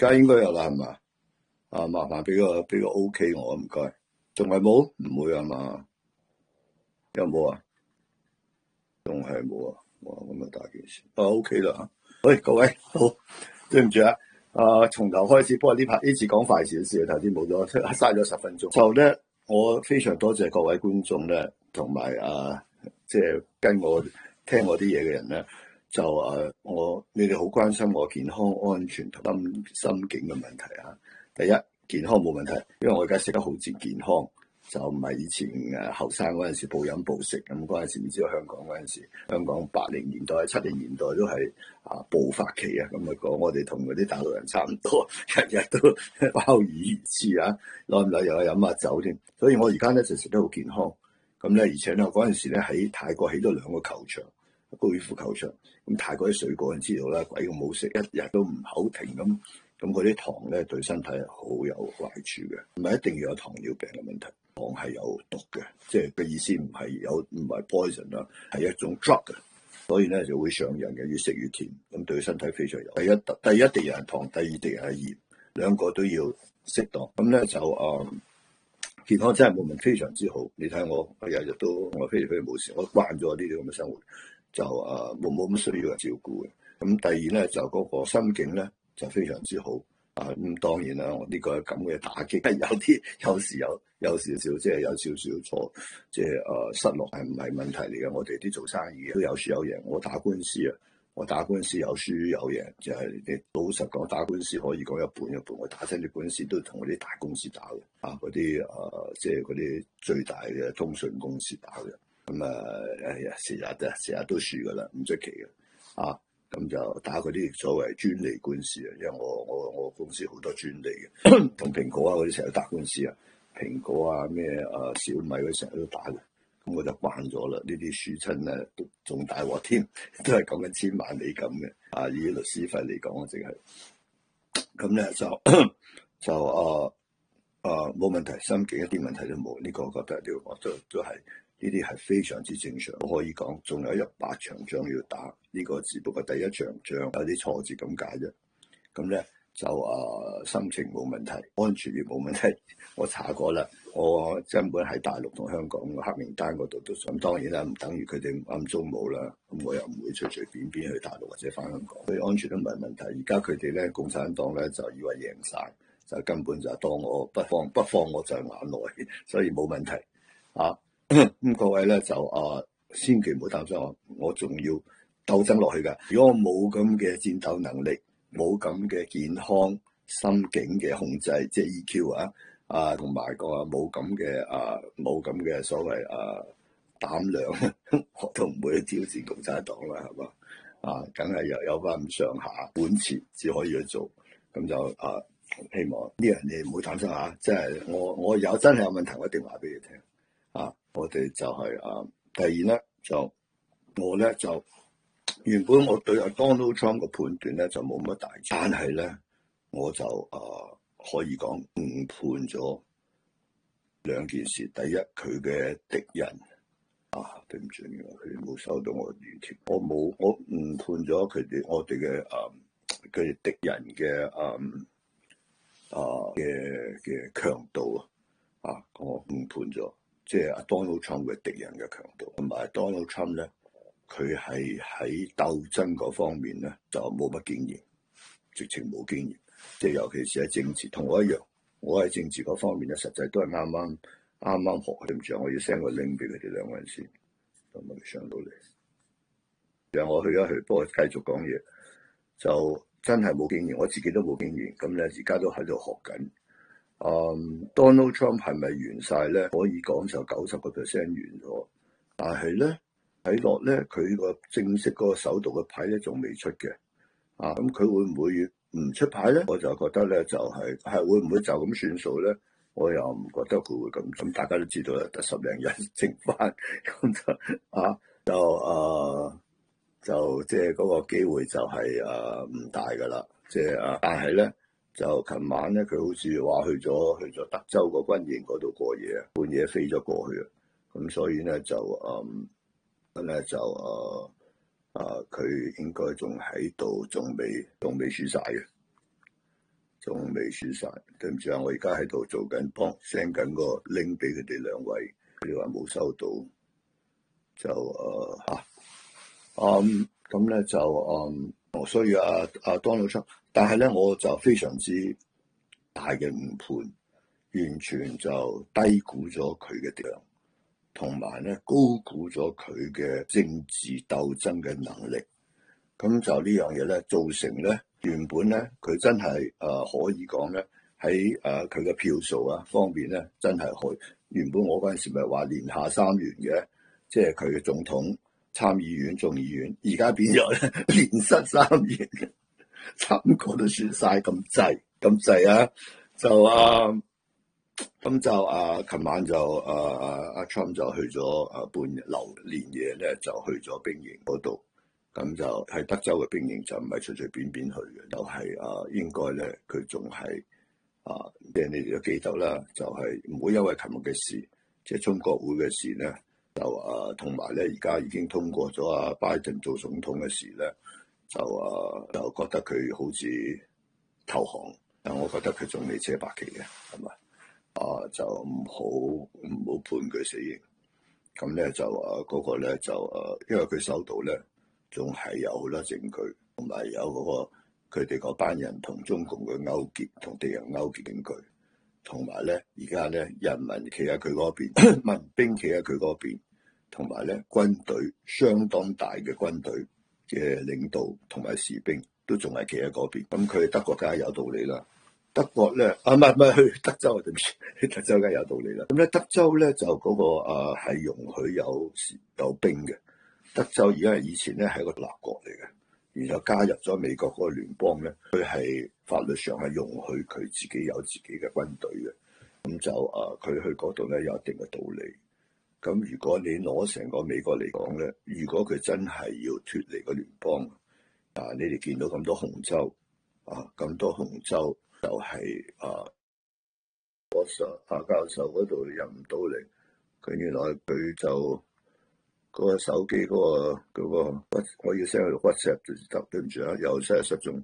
而家應該有啦，係嘛？麻煩俾個 OK 我，唔該。仲係冇？唔會係嘛？有冇啊？仲係冇啊？哇，咁啊大件事。OK 啦。喂，各位好，對唔住啊。從頭開始，不過呢次講快少少，頭先冇咗，嘥咗10分鐘。就咧，我非常多謝各位觀眾咧，同埋即係跟我聽我啲嘢嘅人咧，就你哋好關心我健康安全同心境嘅問題啊。第一，健康冇問題，因為我而家食得好健康。就唔係以前後生嗰陣時暴飲暴食咁，嗰陣時唔知道香港嗰陣時，香港80年代、70年代都係暴發期啊！咁啊講，我哋同嗰啲大陸人差唔多，日日都鮑魚魚翅啊，耐唔耐又係飲下酒添。所以我而家咧就食得好健康。咁咧，而且咧嗰陣時咧喺泰國起咗2個球場，高爾夫球場。咁泰國啲水果人知道啦，鬼咁好食，一日都唔口停咁。咁嗰啲糖咧對身體係好有壞處嘅，唔係一定要有糖尿病嘅問題。糖係有毒嘅，即係嘅意思唔係 poison 啦，係一種 drug 嘅，所以咧就會上癮嘅，越食越甜，咁對身體非常有。第一滴人係糖，第二滴人係鹽，兩個都要適當。咁咧就健康真係冇問題，非常之好。你睇我日日都我非常冇事，我慣咗呢啲咁嘅生活，就冇乜需要人照顧嘅。咁第二咧就嗰個心境咧就非常之好。咁當然啦，我呢個咁嘅打擊有時有少少，即係有少少錯，即係失落係唔係問題嚟嘅？我哋啲做生意嘅都有輸有贏。我打官司有輸有贏，就係你老實講，打官司可以講一半一半。我打親啲官司都同嗰啲大公司打嘅，嗰啲即係嗰啲最大嘅通訊公司打嘅。咁成日都輸噶啦，唔出奇嘅。咁就打嗰啲所謂專利官司啊，因為我公司好多專利嘅，同蘋果嗰啲成日都打官司啊，蘋果咩小米嗰啲成日都打嘅，咁我就慣咗啦。呢啲輸親咧都仲大鑊添，都係講緊千萬美金嘅，以律師費嚟講，淨係咁咧就冇問題，心境一啲問題都冇。呢個我覺得我都係。呢啲係非常之正常，我可以講，仲有100場仗要打，呢個只不過第一場仗有啲挫折咁解啫。咁咧就心情冇問題，安全亦冇問題。我查過啦，我根本喺大陸同香港黑名單嗰度都咁，當然啦，唔等於佢哋暗中冇啦。咁我又唔會隨隨便便去大陸或者翻香港，所以安全都唔係問題。而家佢哋咧，共產黨咧就以為贏晒，就根本就當我不放我在眼內，所以冇問題啊。咁各位咧就千祈唔好擔心我仲要鬥爭落去㗎。如果我冇咁嘅戰鬥能力，冇咁嘅健康心境嘅控制，即係 EQ 同埋冇咁嘅所謂膽量，我都唔會去挑戰共產黨啦，係嘛？梗係有翻咁上下本錢至可以去做。咁就希望呢樣嘢唔好擔心嚇，即係我真係有問題，我一定話俾你聽。我哋就係第二咧，就我咧就原本我對Donald Trump 嘅判斷咧就冇乜大，但係咧我就可以講誤判咗2件事。第一，佢嘅敵人對唔住，佢冇收到我原條，我誤判咗我哋嘅敵人嘅強度我誤判咗。即係 Donald Trump 嘅敵人嘅強度，同埋 Donald Trump 咧，佢係喺鬥爭嗰方面咧就冇乜經驗，直情冇經驗。即係尤其是喺政治，同我一樣，我喺政治嗰方面咧，實際都係啱啱學。對唔住，我要 send 個 link 俾佢哋2個人先，咁我哋上到嚟。讓我去一去，不過繼續講嘢，就真係冇經驗，我自己都冇經驗。咁咧，而家都喺度學緊。Donald Trump 係咪完晒咧？可以講就90% 完咗，但係咧睇落咧，佢個正式嗰個首度嘅牌咧仲未出嘅。咁佢會唔會唔出牌咧？我就覺得咧就係會唔會就咁算數咧？我又唔覺得佢會咁。咁大家都知道啦，得10零日剩翻，咁就即係嗰個機會就係唔大噶啦。即係但係咧。就琴晚咧，佢好似話去咗德州個軍營嗰度過夜，半夜飛咗過去啊！咁所以咧就佢應該仲喺度，仲未輸晒嘅。 仲未輸晒，對唔住啊！我而家喺度做緊幫 send 緊個 link 俾佢哋兩位，佢哋話冇收到，就咁咧就所以Donald Trump，但係咧我就非常之大嘅誤判，完全就低估咗佢嘅力量，同埋咧高估咗佢嘅政治鬥爭嘅能力。咁就呢樣嘢咧，造成咧原本咧佢真係可以講咧喺佢嘅票數方面咧，真係去原本我嗰陣時咪話連下3元嘅，即係佢嘅總統、參議院、眾議院，而家變咗咧連失3元嘅，3個都算晒咁滯啊！就咁就琴晚就阿 Trump 就去咗半日連夜咧，就去咗兵營嗰度。咁就喺德州嘅兵營就唔係隨隨便便去嘅，就係應該咧佢仲係即係你哋都記得啦，就係唔會因為琴日嘅事，即係中國會嘅事咧，就同埋咧而家已經通過咗拜登做總統嘅事咧，就覺得佢好似投降，但我覺得佢仲未扯白旗嘅，係咪？就唔好判佢死刑。咁咧就嗰個咧就因為佢收到咧。仲係有好多證據，同埋有嗰個佢哋嗰班人同中共嘅勾結，同敵人勾結證據，同埋咧而家咧人民企喺佢嗰邊，民兵企喺佢嗰邊，同埋咧軍隊相當大嘅軍隊嘅領導同埋士兵都仲係企喺嗰邊。咁佢德國梗係有道理啦。德國咧唔係去德州，對唔住，去德州梗係有道理啦。咁咧德州咧就嗰個係容許有兵嘅。德州而家以前咧係個獨立國嚟嘅，然後加入咗美國嗰個聯邦咧，佢係法律上係容許佢自己有自己嘅軍隊嘅。咁就佢去嗰度咧有一定嘅道理。咁如果你攞成個美國嚟講咧，如果佢真係要脫離個聯邦，你哋見到咁多紅州咁多紅州就係教授嗰度入唔到嚟，佢原來佢就。嗰個手機嗰個，我要 send 去 WhatsApp 就得，對唔住又真係失蹤，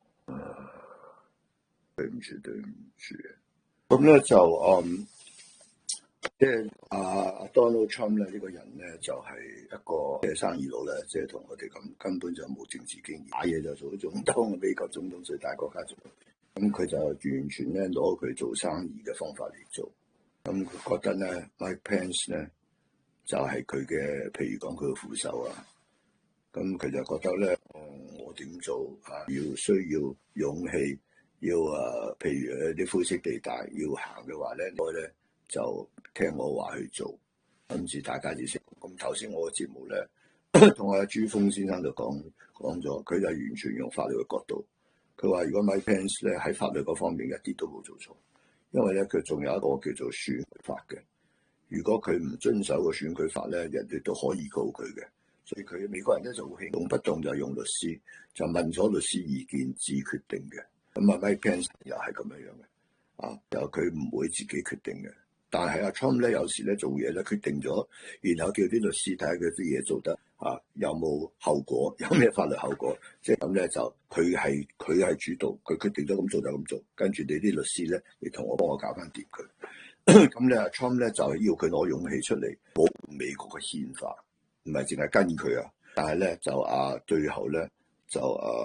對唔住。咁咧就即係Donald Trump 咧呢個人咧就係一個即係生意佬咧，即係同我哋咁根本就冇政治經驗，打嘢就做總統，美國總統最大國家做，咁佢就完全咧攞佢做生意嘅方法嚟做，咁佢覺得咧 Mike Pence 咧。就係佢嘅，譬如講佢嘅副手咁佢就覺得咧，我點做需要勇氣，要譬如啲灰色地帶要行嘅話咧，我咧就聽我話去做，跟住大家就識。咁頭先我個節目咧，同阿朱峰先生就講咗，佢就完全用法律嘅角度，佢話如果 Mike Pence 咧喺法律嗰方面一啲都冇做錯，因為咧佢仲有一個叫做選舉法嘅。如果佢唔遵守個選舉法咧，人哋都可以告佢嘅。所以佢美國人咧就好興動不動就用律師，就問咗律師意見至決定嘅。咁Mike Pence 又係咁樣嘅，又佢唔會自己決定嘅。但係Trump 咧有時咧做嘢咧決定咗，然後叫啲律師睇下佢啲嘢做得有冇後果，有咩法律後果，即係咁咧就佢係主導，佢決定咗咁做就咁做，跟住你啲律師咧，你幫我搞翻掂佢。咁咧Trump 咧就要佢攞勇氣出嚟保護美國嘅憲法，唔係淨係跟佢但係咧就最後咧就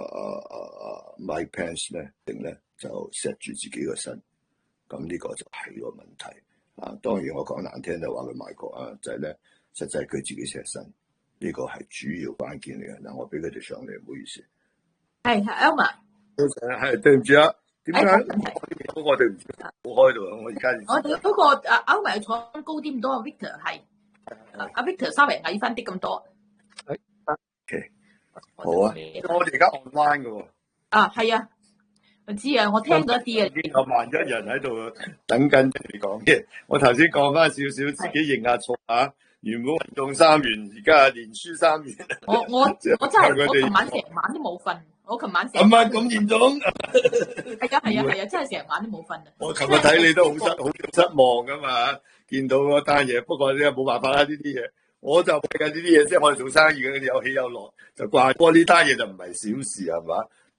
Mike Pence 咧定咧就錫住自己個身，咁呢個就係個問題當然我講難聽就話佢賣國就係咧實際佢自己錫身，呢個係主要關鍵嚟嘅。嗱，我俾佢哋上嚟，唔好意思。 係 Elma， 係對唔住點解我哋唔好開到我而家我哋嗰個Elma坐高啲咁多，Victor 係Victor 稍微矮翻啲咁多。 OK， 好我哋而家 online 嘅係啊，我知我聽到一啲有萬一人喺度等緊你講嘅。我頭先講翻少少，自己認下錯原本中3元，而家連輸3元。 我真係我琴晚成晚都冇瞓。我琴晚成晚咁嚴重， 係啊，真係成晚都冇瞓。 我琴日睇你都好失望噶嘛，見到嗰單嘢。不過你冇辦法啦，呢啲嘢我就睇緊呢啲嘢，即係我哋做生意嘅有起有落就掛。不過呢單嘢就唔係小事係嘛，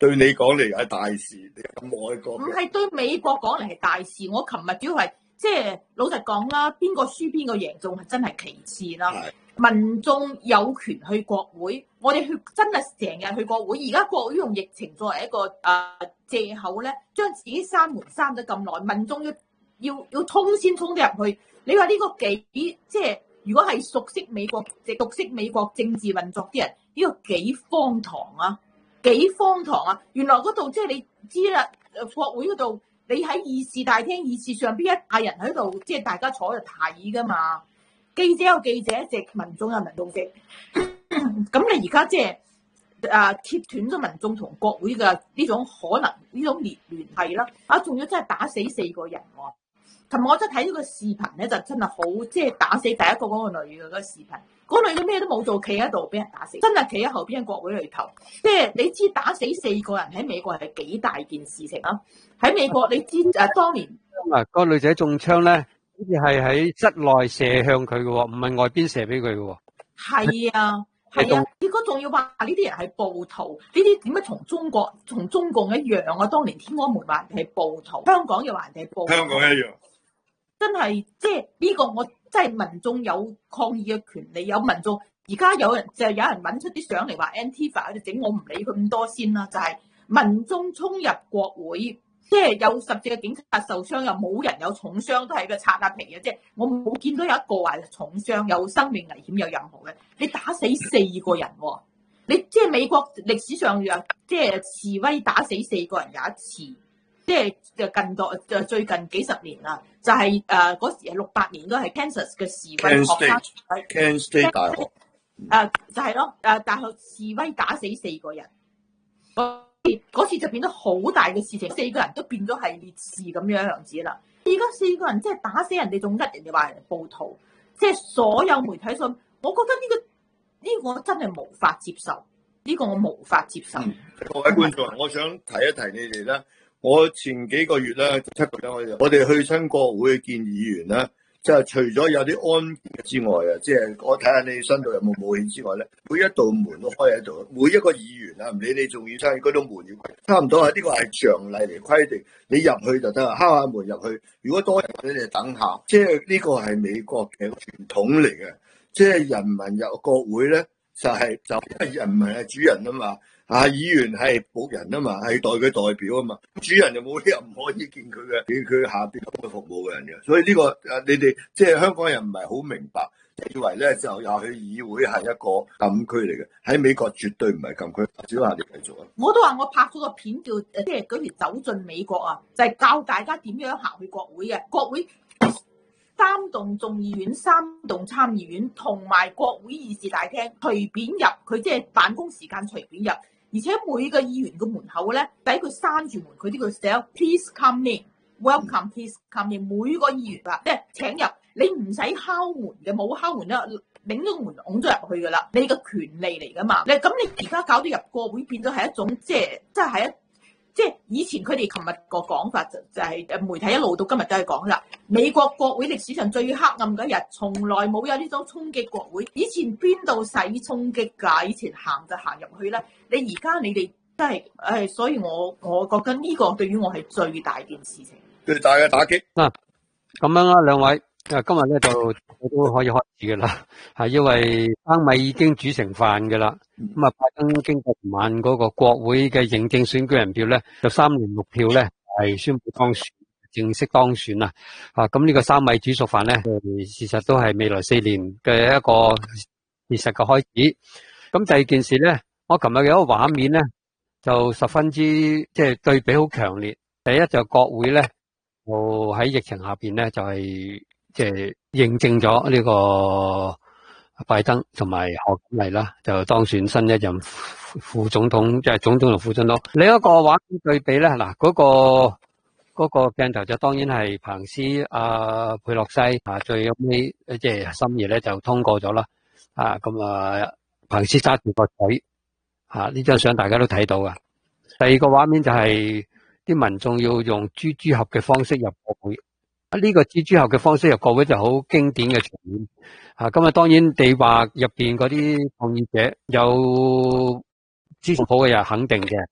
對你講嚟係大事，你咁愛國唔係對美國講嚟係大事。我琴日主要係即係老實講啦，邊個輸邊個贏仲係真係其次啦。民眾有權去國會，我哋去真係成日去國會。而家國會用疫情作為一個藉口咧，將自己閂門閂咗咁耐，民眾要衝先衝得入去。你話呢個幾即係如果係熟悉美國政治運作啲人，呢個幾荒唐啊！幾荒唐啊！原來嗰度即係你知啦，國會嗰度你喺議事大廳、議事上邊一大人喺度，即係大家坐喺度睇噶嘛。記者有記者席，民眾有民眾席。咁你而家即係切斷咗民眾同國會嘅呢種可能，呢種聯繫啦。仲要真係打死4個人喎！琴日我真係睇到個視頻咧，就真係好即係打死第一個嗰個女嘅嗰個視頻。嗰女嘅咩都冇做，企喺度俾人打死，真係企喺後邊嘅國會裏頭。即係你知打死4個人喺美國係幾大件事情啊？喺美國你知當年個女仔中槍咧，好似係喺室內射向佢嘅喎，唔係外邊射俾佢嘅喎。係啊，結果仲要話呢啲人係暴徒，呢啲點解同中共一樣啊？當年天安門話人哋係暴徒，香港又話人哋係暴徒， 香港一樣。 真係即係呢個我真係民眾有抗議嘅權利，有民眾而家有人揾出啲相嚟話 Antifa 喺度整，我唔理佢咁多先啦。就係民眾衝入國會，即係有14個警察受傷，又冇人有重傷，都係個擦下皮嘅，即係我冇見到有一個話重傷，有生命危險，有任何嘅。你打死4個人喎，你即係美國歷史上又即係示威打死4個人有一次。即係最近幾十年啦，就係嗰時係68年都係 Kansas 嘅示威學生 ，Kansas State 大學就係咯，大學示威打死4個人，嗰次就變咗好大嘅事情，4個人都變咗係烈士咁樣子啦。而家4個人即係打死人哋，仲呃人哋話人哋暴徒，即係所有媒體信，我覺得呢個我真係無法接受，呢個我無法接受。 各位觀眾，我想提一提你哋啦。我前幾個月咧，7個月我哋去親國會見議員咧，即係除咗有啲安檢之外啊，即係我睇下你身度有冇武器之外咧，每一道門都開喺度，每一個議員啊，唔理你仲要差嗰道門要差唔多係呢個係常例嚟規定，你入去就得啦，敲下門入去。如果多人你哋等下，即係呢個係美國嘅傳統嚟嘅，即係人民入國會咧就係人民係主人啊嘛。議員係僕人啊嘛，係代表啊嘛，主人就冇理由唔可以見佢下邊嘅服務嘅人嘅，所以呢個你哋即係香港人唔係好明白，以為咧就又去議會係一個禁區嚟嘅，喺美國絕對唔係禁區。小夏你繼續啊！ 我都話我拍咗個片叫即係嗰條走進美國啊，就係教大家點樣行去國會嘅。國會3棟眾議院、3棟參議院同埋國會議事大廳隨便入，佢即係辦公時間隨便入。而且每個議員嘅門口咧，俾佢閂住門，佢呢個寫 Please come in, welcome, please come in。每個議員啊，即係請入，你唔使敲門嘅，冇敲門咧，擰咗個門拱咗入去噶啦，你嘅權利嚟噶嘛。咁你而家搞到入國會變咗係一種即係以前佢哋琴日個講法就係媒體一路到今日都係講啦，美國國會歷史上最黑暗嗰日，從來冇有呢種衝擊國會。以前邊度使衝擊㗎？以前行就行入去啦。你而家你哋真係所以我覺得呢個對於我係最大件事情， 最大嘅打擊。 咁樣啦，兩位今日咧就都可以開始嘅啦，係因為生米已經煮成飯嘅啦。咁拜登經過琴晚嗰個國會嘅認證選舉人票咧，就306票咧係宣布當選，正式當選啦。咁呢個生米煮熟飯咧，事實都係未來4年嘅一個事實嘅開始。咁第二件事咧，我琴日有一個畫面咧，就十分之即係對比好強烈。第一就國會咧，就喺疫情下邊咧，就係即係認證咗呢個拜登同埋賀錦麗啦，就當選新一任副總統，即係總統同副總統。另一個畫面對比咧，嗱嗰個鏡頭就當然係彭斯佩洛西最尾即係深夜咧就通過咗啦。咁彭斯揸住個嘴呢張相大家都睇到噶。第二個畫面就係啲民眾要用蜘蛛俠嘅方式入國會。呢個蜘蛛俠嘅方式入國會就好經典嘅場面。咁當然你話入邊嗰啲抗議者有支持普嘅人肯定嘅，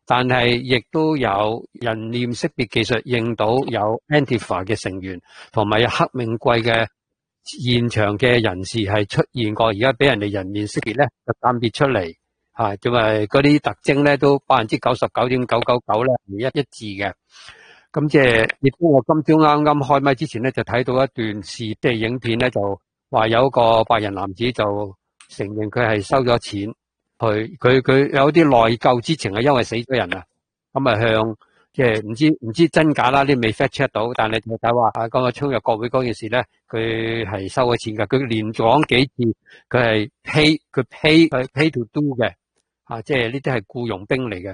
但係亦都有人臉識別技術認到有 Antifa 嘅成員同埋有黑命貴嘅現場嘅人士係出現過，而家俾人哋人面識別咧就鑑別出嚟，因為嗰啲特徵咧都99.999%咧一致嘅。咁即係亦都我今朝啱啱開麥之前咧就睇到一段即係影片咧，就話有個白人男子就承認佢係收咗錢，佢有啲內疚之情，係因為死咗人啊，咁啊向即係唔知真假啦，你未 fact check 到，但係就睇話講個衝入國會嗰件事咧，佢係收咗錢噶，佢連講幾次佢係 pay to do 嘅，即係呢啲係僱傭兵嚟嘅，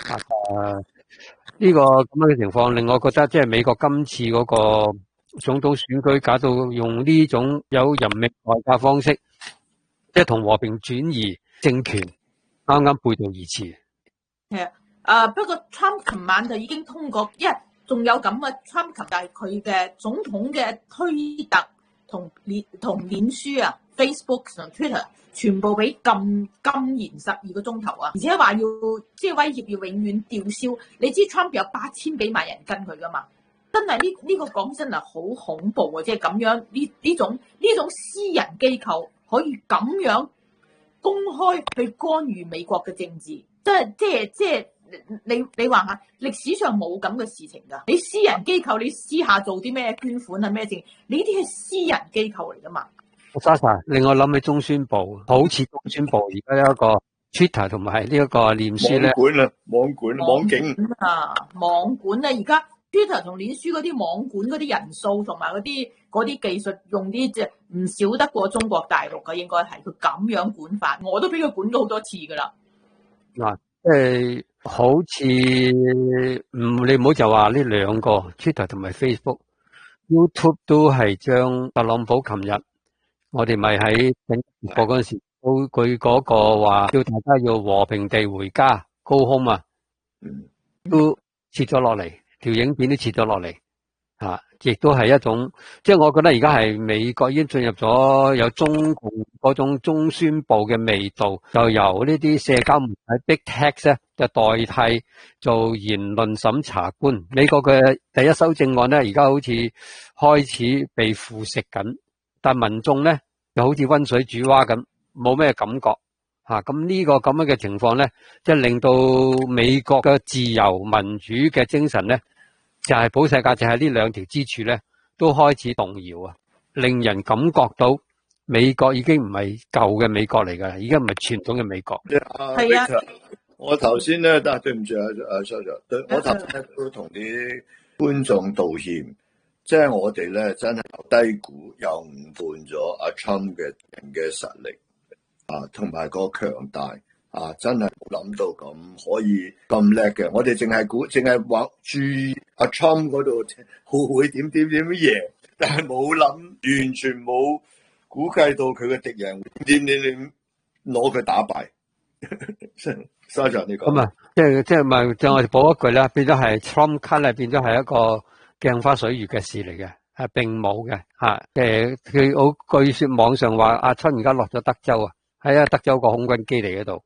呢個咁樣嘅情況令我覺得即係美國今次嗰個總統選舉搞到用呢種有人命代價方式，即係同和平轉移政權啱啱背道而馳。 係啊，不過 Trump 琴晚就已經通過，因為仲有咁嘅 Trump 琴，但係佢嘅總統嘅推特同臉書啊 ，Facebook 同 Twitter 全部俾禁言12個鐘頭啊，而且話要即係威脅要永遠吊銷。你知 Trump 有8000幾萬人跟佢噶嘛？真係呢個講真係好恐怖啊！即係咁樣呢種私人機構可以咁樣公開去干預美國嘅政治，即係你話下歷史上冇咁嘅事情㗎。你私人機構你私下做啲咩捐款啊咩剩，你呢啲係私人機構嚟㗎嘛？ 莎莎令我諗起中宣部，好似中宣部而家有一個 Twitter 同埋呢一個臉書咧， 網警網管啊！而家 Twitter 同臉書嗰啲網管嗰啲人數同埋嗰啲技術用啲即係唔少得過中國大陸嘅，應該係佢咁樣管法，我都俾佢管咗好多次㗎啦。嗱， 即係好似你唔好就話呢兩個 Twitter 同埋 Facebook、YouTube 都係將特朗普琴日我哋咪喺整直播嗰陣時，佢嗰個話叫大家要和平地回家 ，Go home 啊，都切咗落嚟，條影片都切咗落嚟，亦都係一種，即係我覺得而家係美國已經進入咗有中共嗰種中宣部嘅味道，就由呢啲社交媒體 Big Tech 咧，就代替做言論審查官。美國嘅第一修正案咧，而家好似開始被腐蝕緊。但民眾咧就好似溫水煮蛙咁，冇咩感覺咁呢個咁樣嘅情況咧，即係令到美國嘅自由民主嘅精神咧，就係普世價值喺呢兩條支柱咧，都開始動搖啊，令人感覺到美國已經唔係舊嘅美國嚟㗎，已經唔係傳統嘅美國。 係啊， 我頭先咧，對唔住Sir，我頭先都同啲觀眾道歉。即係我哋咧，真係低估又誤判咗阿 Trump 嘅實力同埋個強大真係冇諗到咁可以咁叻嘅。我哋淨係話注意阿 Trump 嗰度會點贏，但係冇諗，完全冇估計到佢嘅敵人點攞佢打敗。沙長呢個咁即係咪就我哋補一句啦，變咗係 Trump cut 咧，變咗係一個鏡花水月嘅事嚟嘅，係並冇嘅佢好據說網上話阿春而家落咗德州啊，喺德州個空軍基地嗰度。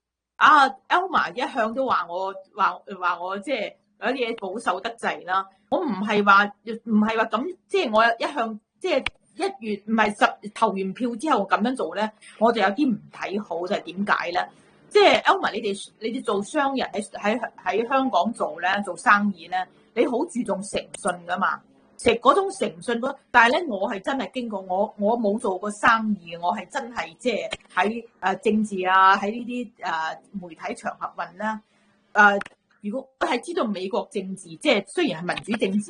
Elma 一向都話我即係有啲嘢保守得滯啦。我唔係話咁，即係我一向即係1月唔係投完票之後咁樣做咧，我就有啲唔睇好，就係點解咧？即係 Elma 你哋做商人喺香港做咧，做生意咧，你好注重誠信噶嘛？嗰種誠信，但係咧，我係真係經過我冇做過生意，我係真係即係喺政治啊，喺呢啲媒體場合問啦。如果係知道美國政治，即係雖然係民主政治，